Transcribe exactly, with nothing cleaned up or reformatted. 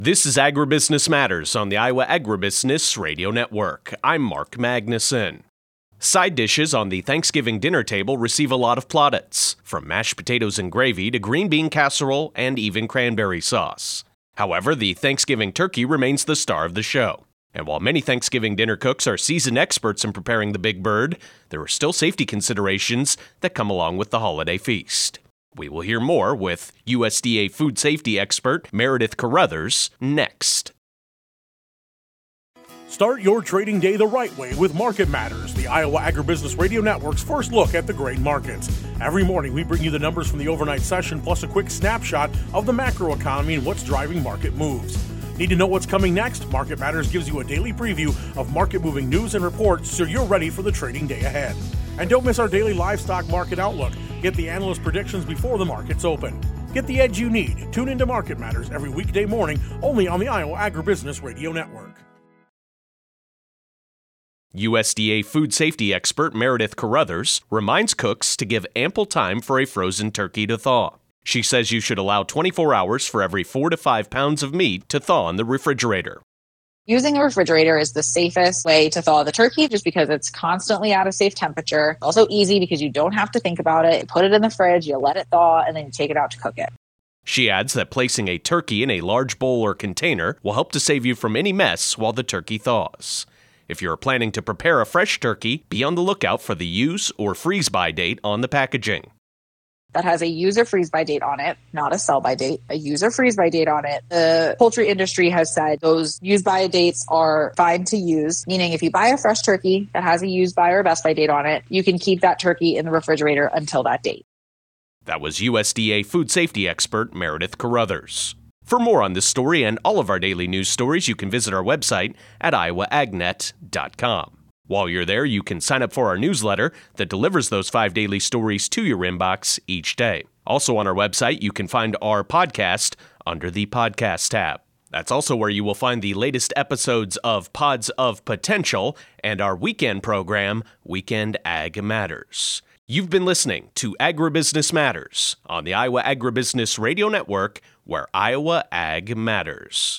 This is Agribusiness Matters on the Iowa Agribusiness Radio Network. I'm Mark Magnuson. Side dishes on the Thanksgiving dinner table receive a lot of plaudits, from mashed potatoes and gravy to green bean casserole and even cranberry sauce. However, the Thanksgiving turkey remains the star of the show. And while many Thanksgiving dinner cooks are seasoned experts in preparing the big bird, there are still safety considerations that come along with the holiday feast. We will hear more with U S D A food safety expert Meredith Carruthers next. Start your trading day the right way with Market Matters, the Iowa Agribusiness Radio Network's first look at the grain markets. Every morning, we bring you the numbers from the overnight session, plus a quick snapshot of the macroeconomy and what's driving market moves. Need to know what's coming next? Market Matters gives you a daily preview of market-moving news and reports so you're ready for the trading day ahead. And don't miss our daily livestock market outlook. Get the analyst predictions before the markets open. Get the edge you need. Tune into Market Matters every weekday morning, only on the Iowa Agribusiness Radio Network. U S D A food safety expert Meredith Carruthers reminds cooks to give ample time for a frozen turkey to thaw. She says you should allow twenty-four hours for every four to five pounds of meat to thaw in the refrigerator. Using a refrigerator is the safest way to thaw the turkey just because it's constantly at a safe temperature. Also easy because you don't have to think about it. You put it in the fridge, you let it thaw, and then you take it out to cook it. She adds that placing a turkey in a large bowl or container will help to save you from any mess while the turkey thaws. If you're planning to prepare a fresh turkey, be on the lookout for the use or freeze-by date on the packaging. That has a user freeze-by date on it, not a sell-by date, a user freeze-by date on it. The poultry industry has said those use-by dates are fine to use, meaning if you buy a fresh turkey that has a use-by or best-by date on it, you can keep that turkey in the refrigerator until that date. That was U S D A food safety expert Meredith Carruthers. For more on this story and all of our daily news stories, you can visit our website at iowa ag net dot com. While you're there, you can sign up for our newsletter that delivers those five daily stories to your inbox each day. Also on our website, you can find our podcast under the podcast tab. That's also where you will find the latest episodes of Pods of Potential and our weekend program, Weekend Ag Matters. You've been listening to Agribusiness Matters on the Iowa Agribusiness Radio Network, where Iowa Ag matters.